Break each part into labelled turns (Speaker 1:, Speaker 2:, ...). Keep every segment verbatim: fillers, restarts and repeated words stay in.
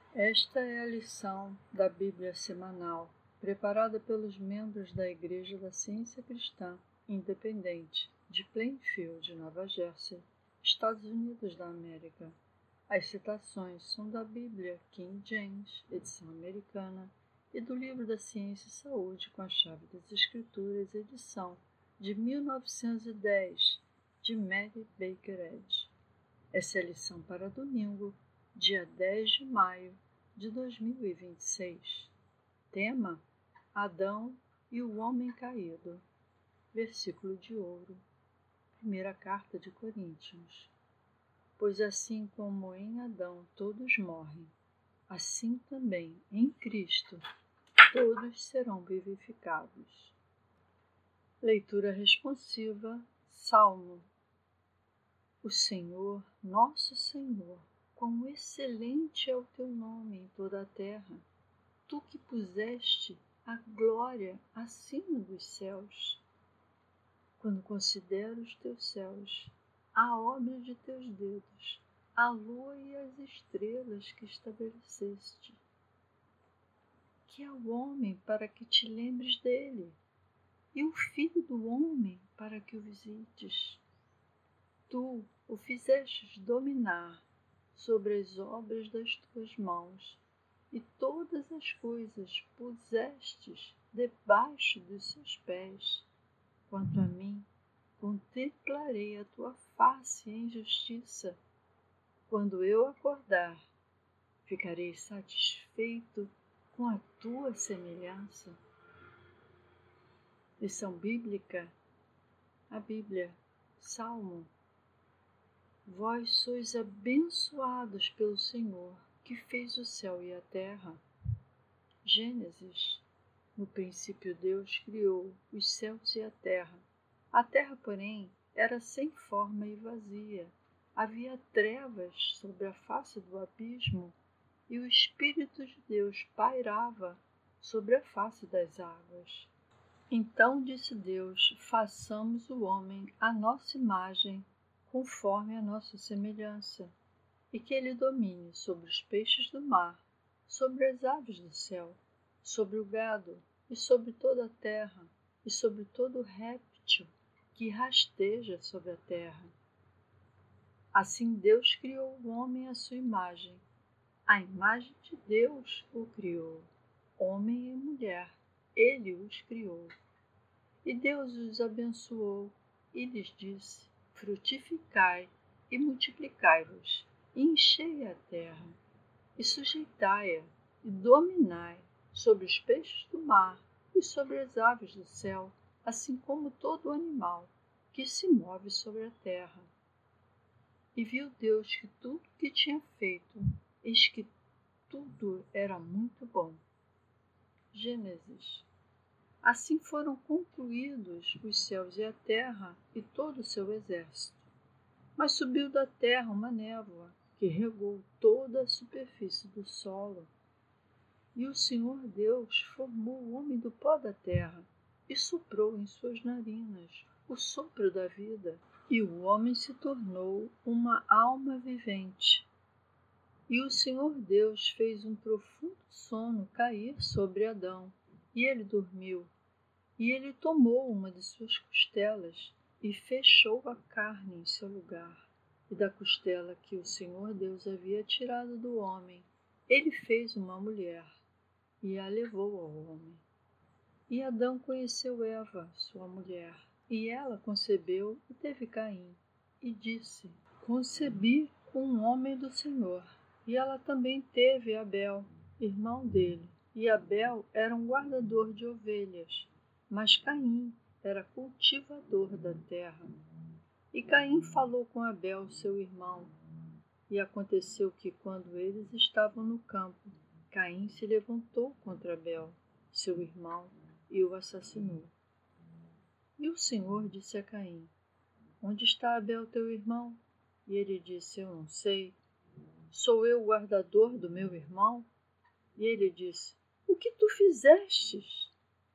Speaker 1: Esta é a lição da Bíblia semanal, preparada pelos membros da Igreja da Ciência Cristã Independente de Plainfield, Nova Jersey, Estados Unidos da América. As citações são da Bíblia King James, edição americana, e do Livro da Ciência e Saúde com a Chave das Escrituras, edição de mil novecentos e dez, de Mary Baker Eddy. Essa é a lição para domingo, dia dez de maio de dois mil e vinte e seis. Tema: Adão e o Homem Caído. Versículo de ouro. Primeira carta de Coríntios. Pois assim como em Adão todos morrem, assim também em Cristo todos serão vivificados. Leitura responsiva, Salmo. O Senhor, nosso Senhor, quão excelente é o teu nome em toda a terra, tu que puseste a glória acima dos céus. Quando considero os teus céus, a obra de teus dedos, a lua e as estrelas que estabeleceste. Que é o homem para que te lembres dele, e o filho do homem para que o visites. Tu o fizestes dominar sobre as obras das tuas mãos, e todas as coisas pusestes debaixo dos seus pés. Quanto a mim, contemplarei a tua face em justiça. Quando eu acordar, ficarei satisfeito com a tua semelhança. Lição bíblica, a Bíblia, Salmo. Vós sois abençoados pelo Senhor, que fez o céu e a terra. Gênesis. No princípio Deus criou os céus e a terra. A terra, porém, era sem forma e vazia. Havia trevas sobre a face do abismo, e o Espírito de Deus pairava sobre a face das águas. Então disse Deus: façamos o homem à nossa imagem, conforme a nossa semelhança, e que ele domine sobre os peixes do mar, sobre as aves do céu, sobre o gado, e sobre toda a terra, e sobre todo réptil que rasteja sobre a terra. Assim Deus criou o homem à sua imagem. A imagem de Deus o criou. Homem e mulher, ele os criou. E Deus os abençoou e lhes disse: frutificai e multiplicai-vos, e enchei a terra, e sujeitai-a, e dominai sobre os peixes do mar e sobre as aves do céu, assim como todo animal que se move sobre a terra. E viu Deus que tudo que tinha feito, eis que tudo era muito bom. Gênesis. Assim foram concluídos os céus e a terra e todo o seu exército. Mas subiu da terra uma névoa, que regou toda a superfície do solo. E o Senhor Deus formou o homem do pó da terra, e soprou em suas narinas o sopro da vida, e o homem se tornou uma alma vivente. E o Senhor Deus fez um profundo sono cair sobre Adão, e ele dormiu. E ele tomou uma de suas costelas e fechou a carne em seu lugar. E da costela que o Senhor Deus havia tirado do homem, ele fez uma mulher e a levou ao homem. E Adão conheceu Eva, sua mulher, e ela concebeu e teve Caim. E disse: concebi um homem do Senhor. E ela também teve Abel, irmão dele. E Abel era um guardador de ovelhas, mas Caim era cultivador da terra. E Caim falou com Abel, seu irmão. E aconteceu que, quando eles estavam no campo, Caim se levantou contra Abel, seu irmão, e o assassinou. E o Senhor disse a Caim: onde está Abel, teu irmão? E ele disse: eu não sei. Sou eu o guardador do meu irmão? E ele disse: o que tu fizestes?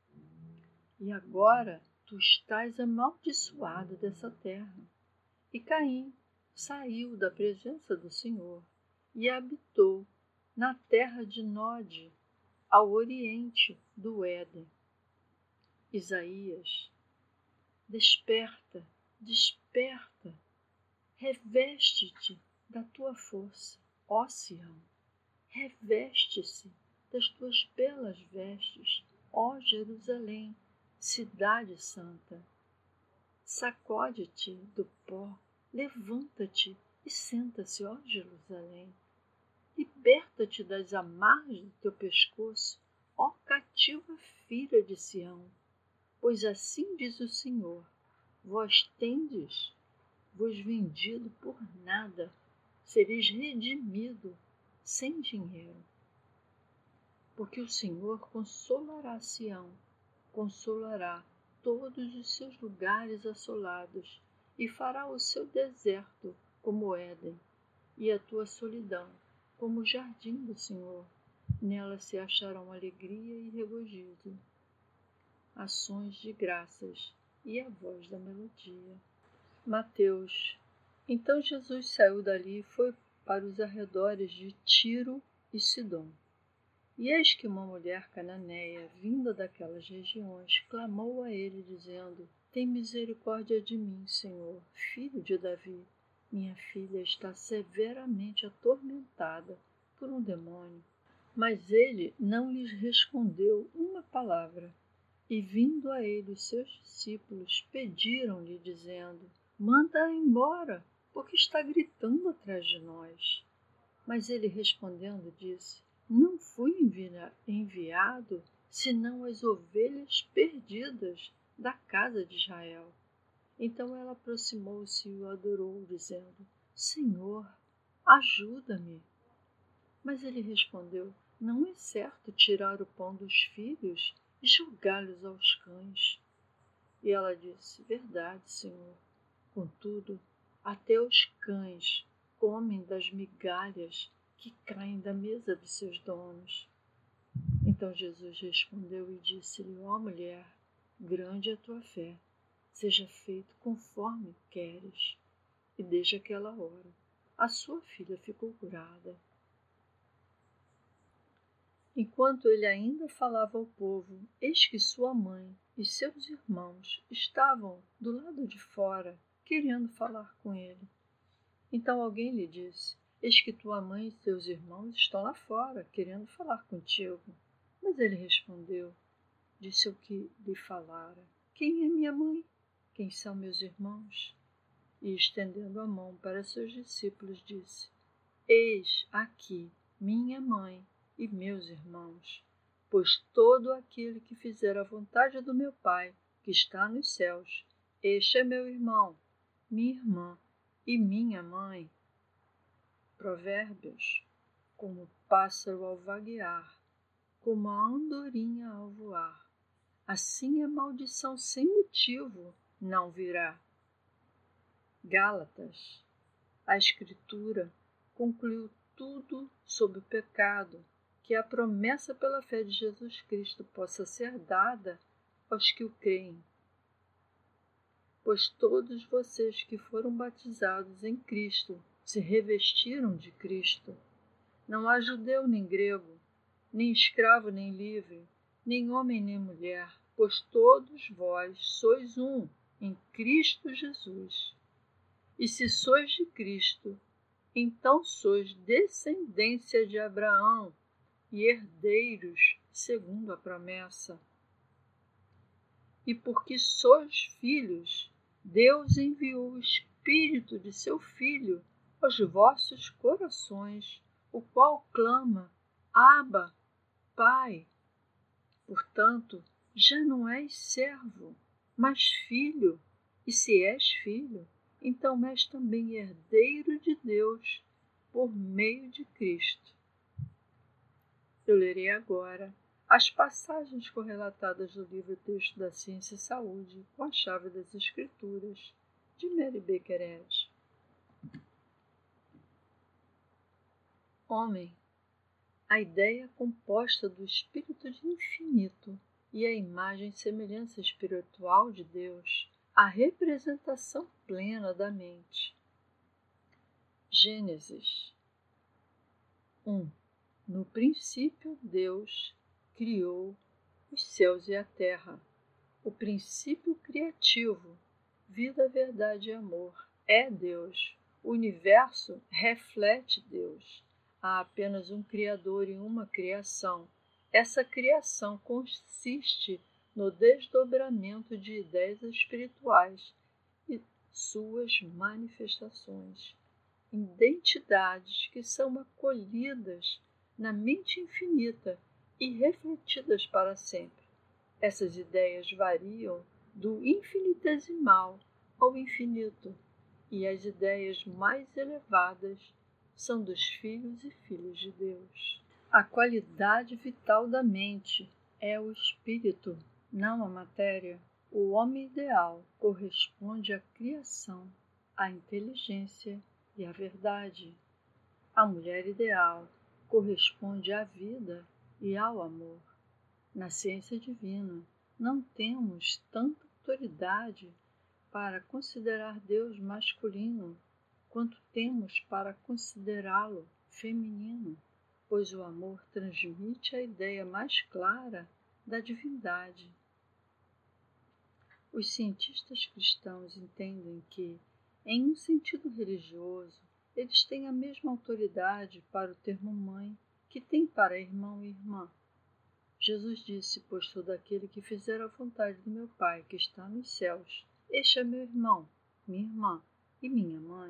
Speaker 1: E agora tu estás amaldiçoado dessa terra. E Caim saiu da presença do Senhor e habitou na terra de Nod, ao oriente do Éden. Isaías, desperta, desperta, reveste-te da tua força, ó Sião, reveste-se das tuas belas vestes, ó Jerusalém, cidade santa. Sacode-te do pó, levanta-te e senta-se, ó Jerusalém. Liberta-te das amarras do teu pescoço, ó cativa filha de Sião. Pois assim diz o Senhor, vós tendes vos vendido por nada, sereis redimido sem dinheiro. Porque o Senhor consolará Sião, consolará todos os seus lugares assolados, e fará o seu deserto como Éden, e a tua solidão como o jardim do Senhor. Nela se acharão alegria e regozijo, ações de graças e a voz da melodia. Mateus. Então Jesus saiu dali e foi para os arredores de Tiro e Sidom. E eis que uma mulher cananeia, vinda daquelas regiões, clamou a ele, dizendo: Tem misericórdia de mim, Senhor, filho de Davi. Minha filha está severamente atormentada por um demônio. Mas ele não lhes respondeu uma palavra. E vindo a ele os seus discípulos, pediram-lhe, dizendo: Manda-a embora, porque está gritando atrás de nós. Mas ele respondendo disse: Não fui enviado, senão as ovelhas perdidas da casa de Israel. Então ela aproximou-se e o adorou, dizendo: Senhor, ajuda-me. Mas ele respondeu: Não é certo tirar o pão dos filhos e jogá-los aos cães. E ela disse: Verdade, Senhor. Contudo, até os cães comem das migalhas que caem da mesa de seus donos. Então Jesus respondeu e disse-lhe: Ó mulher, grande é a tua fé, seja feito conforme queres. E desde aquela hora, a sua filha ficou curada. Enquanto ele ainda falava ao povo, eis que sua mãe e seus irmãos estavam do lado de fora, querendo falar com ele. Então alguém lhe disse: Eis que tua mãe e teus irmãos estão lá fora, querendo falar contigo. Mas ele respondeu: Disse o que lhe falara. Quem é minha mãe? Quem são meus irmãos? E estendendo a mão para seus discípulos, disse: Eis aqui minha mãe e meus irmãos. Pois todo aquele que fizer a vontade do meu Pai, que está nos céus, este é meu irmão, minha irmã e minha mãe. Provérbios. Como o pássaro ao vaguear, como a andorinha ao voar, assim a maldição sem motivo não virá. Gálatas. A Escritura concluiu tudo sobre o pecado, que a promessa pela fé de Jesus Cristo possa ser dada aos que o creem. Pois todos vocês que foram batizados em Cristo se revestiram de Cristo. Não há judeu nem grego, nem escravo nem livre, nem homem nem mulher, pois todos vós sois um em Cristo Jesus. E se sois de Cristo, então sois descendência de Abraão e herdeiros segundo a promessa. E porque sois filhos, Deus enviou o Espírito de seu Filho aos vossos corações, o qual clama: Abba, Pai. Portanto, já não és servo, mas filho, e se és filho, então és também herdeiro de Deus por meio de Cristo. Eu lerei agora as passagens correlatadas do livro Texto da Ciência e Saúde com a chave das Escrituras, de Mary Baker Eddy. Homem, a ideia composta do Espírito de infinito e a imagem e semelhança espiritual de Deus, a representação plena da mente. Gênesis um. No princípio, Deus criou os céus e a terra. O princípio criativo, vida, verdade e amor, é Deus. O universo reflete Deus. Há apenas um Criador e uma criação. Essa criação consiste no desdobramento de ideias espirituais e suas manifestações, identidades que são acolhidas na mente infinita e refletidas para sempre. Essas ideias variam do infinitesimal ao infinito, e as ideias mais elevadas são dos filhos e filhas de Deus. A qualidade vital da mente é o espírito, não a matéria. O homem ideal corresponde à criação, à inteligência e à verdade. A mulher ideal corresponde à vida e ao amor. Na ciência divina, não temos tanta autoridade para considerar Deus masculino quanto temos para considerá-lo feminino, pois o amor transmite a ideia mais clara da divindade. Os cientistas cristãos entendem que, em um sentido religioso, eles têm a mesma autoridade para o termo mãe que tem para irmão e irmã. Jesus disse: pois todo aquele que fizer a vontade do meu Pai que está nos céus, este é meu irmão, minha irmã e minha mãe.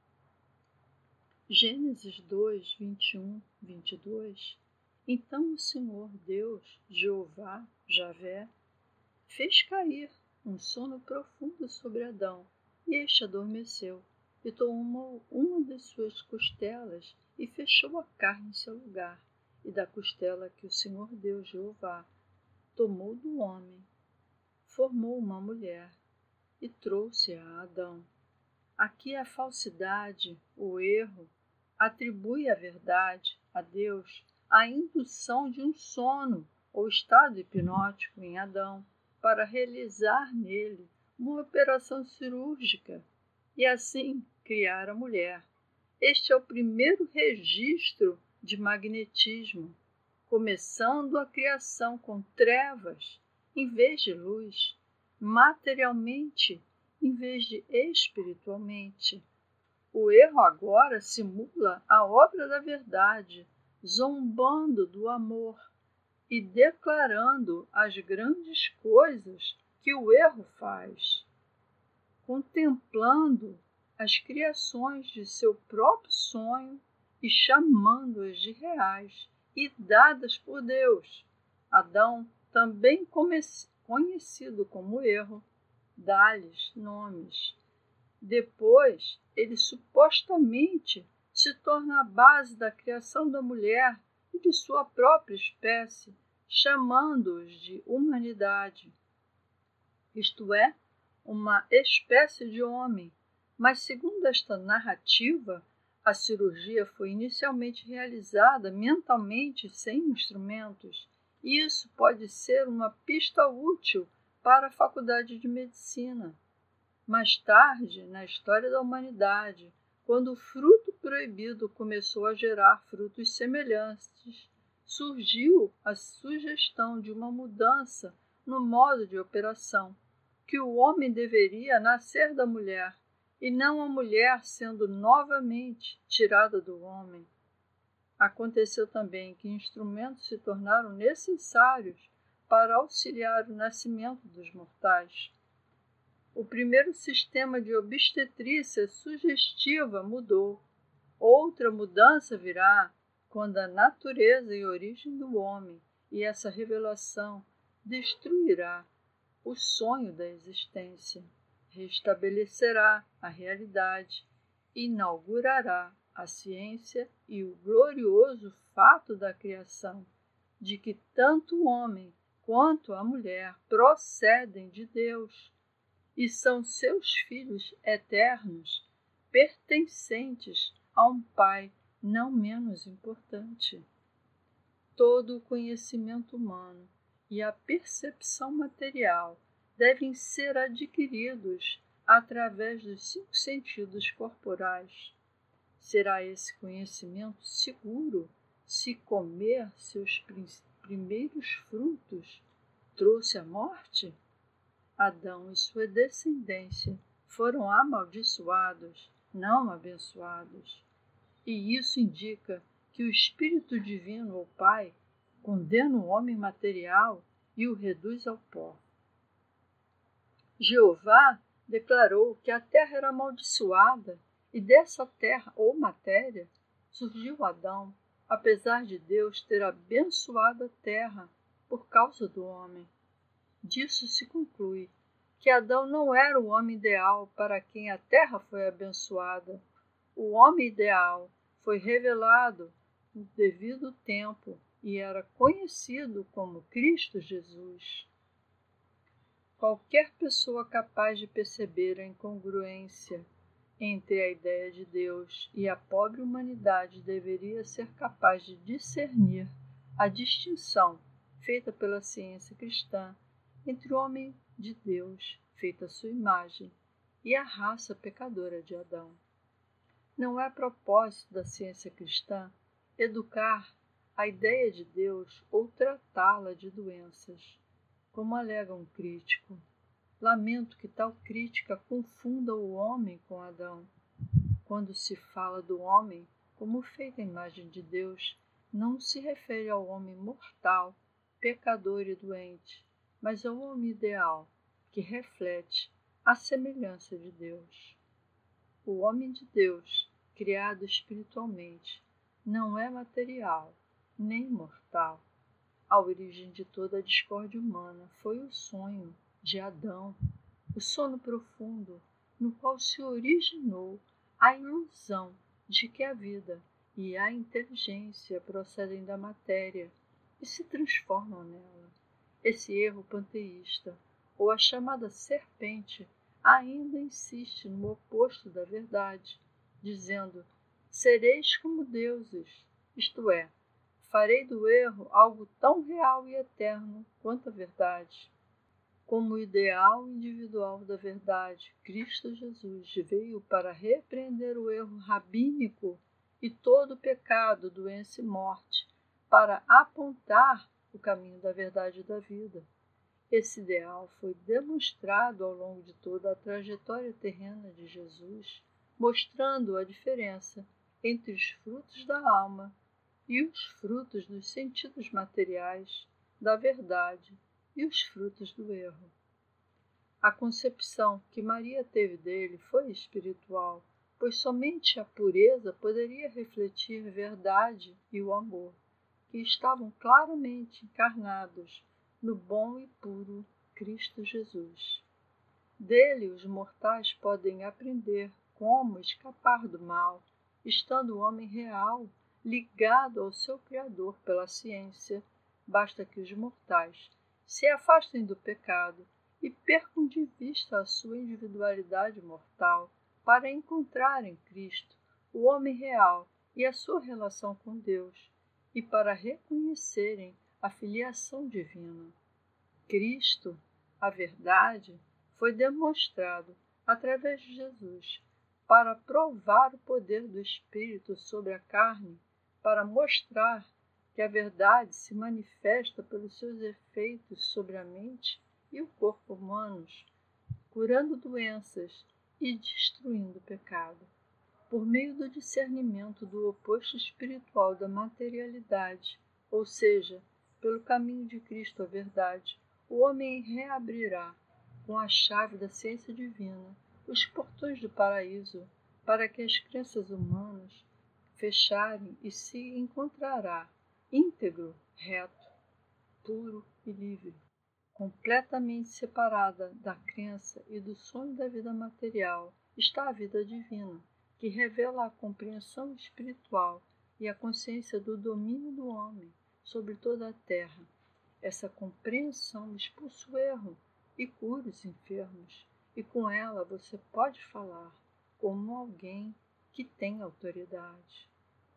Speaker 1: Gênesis dois, vinte e um, vinte e dois. Então o Senhor Deus, Jeová, Javé, fez cair um sono profundo sobre Adão, e este adormeceu, e tomou uma de suas costelas e fechou a carne em seu lugar. E da costela que o Senhor Deus, Jeová, tomou do homem, formou uma mulher e trouxe-a a Adão. Aqui a falsidade, o erro, atribui a verdade a Deus a indução de um sono ou estado hipnótico em Adão para realizar nele uma operação cirúrgica e assim criar a mulher. Este é o primeiro registro de magnetismo, começando a criação com trevas em vez de luz, materialmente em vez de espiritualmente. O erro agora simula a obra da verdade, zombando do amor e declarando as grandes coisas que o erro faz, contemplando as criações de seu próprio sonho e chamando-as de reais e dadas por Deus. Adão, também conhecido como erro, dá-lhes nomes. Depois, ele supostamente se torna a base da criação da mulher e de sua própria espécie, chamando-os de humanidade, isto é, uma espécie de homem. Mas, segundo esta narrativa, a cirurgia foi inicialmente realizada mentalmente sem instrumentos, e isso pode ser uma pista útil para a faculdade de medicina. Mais tarde, na história da humanidade, quando o fruto proibido começou a gerar frutos semelhantes, surgiu a sugestão de uma mudança no modo de operação, que o homem deveria nascer da mulher, e não a mulher sendo novamente tirada do homem. Aconteceu também que instrumentos se tornaram necessários para auxiliar o nascimento dos mortais. O primeiro sistema de obstetrícia sugestiva mudou. Outra mudança virá quando a natureza e origem do homem e essa revelação destruirá o sonho da existência, restabelecerá a realidade, inaugurará a ciência e o glorioso fato da criação, de que tanto o homem quanto a mulher procedem de Deus e são seus filhos eternos, pertencentes a um Pai não menos importante. Todo o conhecimento humano e a percepção material devem ser adquiridos através dos cinco sentidos corporais. Será esse conhecimento seguro se comer seus primeiros frutos trouxe a morte? Adão e sua descendência foram amaldiçoados, não abençoados. E isso indica que o Espírito Divino, ou Pai, condena o homem material e o reduz ao pó. Jeová declarou que a terra era amaldiçoada e dessa terra, ou matéria, surgiu Adão, apesar de Deus ter abençoado a terra por causa do homem. Disso se conclui que Adão não era o homem ideal para quem a terra foi abençoada. O homem ideal foi revelado no devido tempo e era conhecido como Cristo Jesus. Qualquer pessoa capaz de perceber a incongruência entre a ideia de Deus e a pobre humanidade deveria ser capaz de discernir a distinção feita pela ciência cristã entre o homem de Deus, feito à sua imagem, e a raça pecadora de Adão. Não é propósito da ciência cristã educar a ideia de Deus ou tratá-la de doenças, como alega um crítico. Lamento que tal crítica confunda o homem com Adão. Quando se fala do homem como feito à imagem de Deus, não se refere ao homem mortal, pecador e doente, mas ao homem ideal, que reflete a semelhança de Deus. O homem de Deus, criado espiritualmente, não é material, nem mortal. A origem de toda a discórdia humana foi o sonho de Adão, o sono profundo no qual se originou a ilusão de que a vida e a inteligência procedem da matéria e se transformam nela. Esse erro panteísta, ou a chamada serpente, ainda insiste no oposto da verdade, dizendo: sereis como deuses, isto é, farei do erro algo tão real e eterno quanto a verdade. Como ideal individual da verdade, Cristo Jesus veio para repreender o erro rabínico e todo o pecado, doença e morte, para apontar o caminho da verdade e da vida. Esse ideal foi demonstrado ao longo de toda a trajetória terrena de Jesus, mostrando a diferença entre os frutos da alma e os frutos dos sentidos materiais, da verdade e os frutos do erro. A concepção que Maria teve dele foi espiritual, pois somente a pureza poderia refletir verdade e o amor, que estavam claramente encarnados no bom e puro Cristo Jesus. Dele os mortais podem aprender como escapar do mal, estando o homem real ligado ao seu Criador pela ciência. Basta que os mortais se afastem do pecado e percam de vista a sua individualidade mortal para encontrarem Cristo, o homem real, e a sua relação com Deus, e para reconhecerem a filiação divina. Cristo, a verdade, foi demonstrado através de Jesus para provar o poder do Espírito sobre a carne, para mostrar que a verdade se manifesta pelos seus efeitos sobre a mente e o corpo humanos, curando doenças e destruindo o pecado. Por meio do discernimento do oposto espiritual da materialidade, ou seja, pelo caminho de Cristo à verdade, o homem reabrirá, com a chave da ciência divina, os portões do paraíso, para que as crenças humanas fecharem e se encontrará íntegro, reto, puro e livre, completamente separada da crença e do sonho da vida material, está a vida divina, que revela a compreensão espiritual e a consciência do domínio do homem sobre toda a terra. Essa compreensão expulsa o erro e cura os enfermos, e com ela você pode falar como alguém que tem autoridade.